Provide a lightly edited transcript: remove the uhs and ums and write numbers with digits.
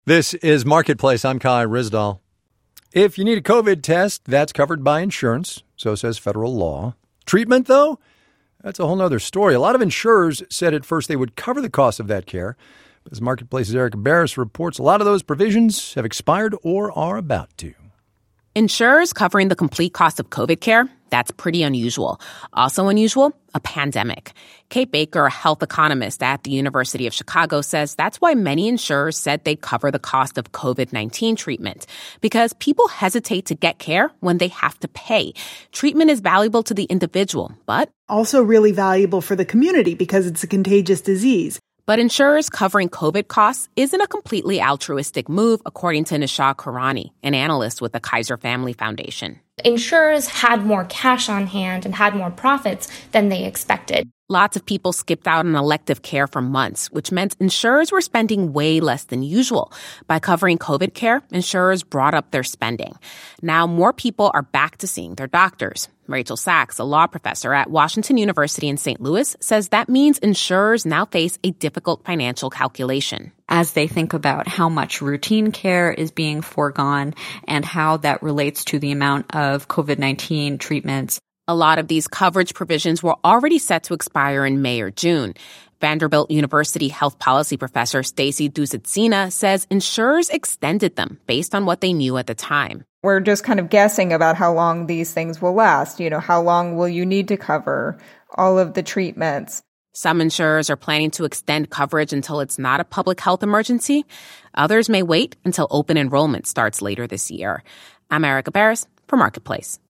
This is Marketplace. I'm Kai Rizdal. If you need a COVID test, that's covered by insurance. So says federal law. Treatment, though, that's a whole nother story. A lot of insurers said at first they would cover the cost of that care. But as Marketplace's Erica Barris reports, a lot of those provisions have expired or are about to. Insurers covering the complete cost of COVID care, that's pretty unusual. Also unusual, a pandemic. Kate Baker, a health economist at the University of Chicago, says that's why many insurers said they'd cover the cost of COVID-19 treatment, because people hesitate to get care when they have to pay. Treatment is valuable to the individual, but also really valuable for the community because it's a contagious disease. But insurers covering COVID costs isn't a completely altruistic move, according to Nisha Khurani, an analyst with the Kaiser Family Foundation. Insurers had more cash on hand and had more profits than they expected. Lots of people skipped out on elective care for months, which meant insurers were spending way less than usual. By covering COVID care, insurers brought up their spending. Now more people are back to seeing their doctors. Rachel Sachs, a law professor at Washington University in St. Louis, says that means insurers now face a difficult financial calculation. As they think about how much routine care is being foregone and how that relates to the amount of COVID-19 treatments. A lot of these coverage provisions were already set to expire in May or June. Vanderbilt University health policy professor Stacy Dusetzina says insurers extended them based on what they knew at the time. We're just kind of guessing about how long these things will last. You know, how long will you need to cover all of the treatments? Some insurers are planning to extend coverage until it's not a public health emergency. Others may wait until open enrollment starts later this year. I'm Erica Barris for Marketplace.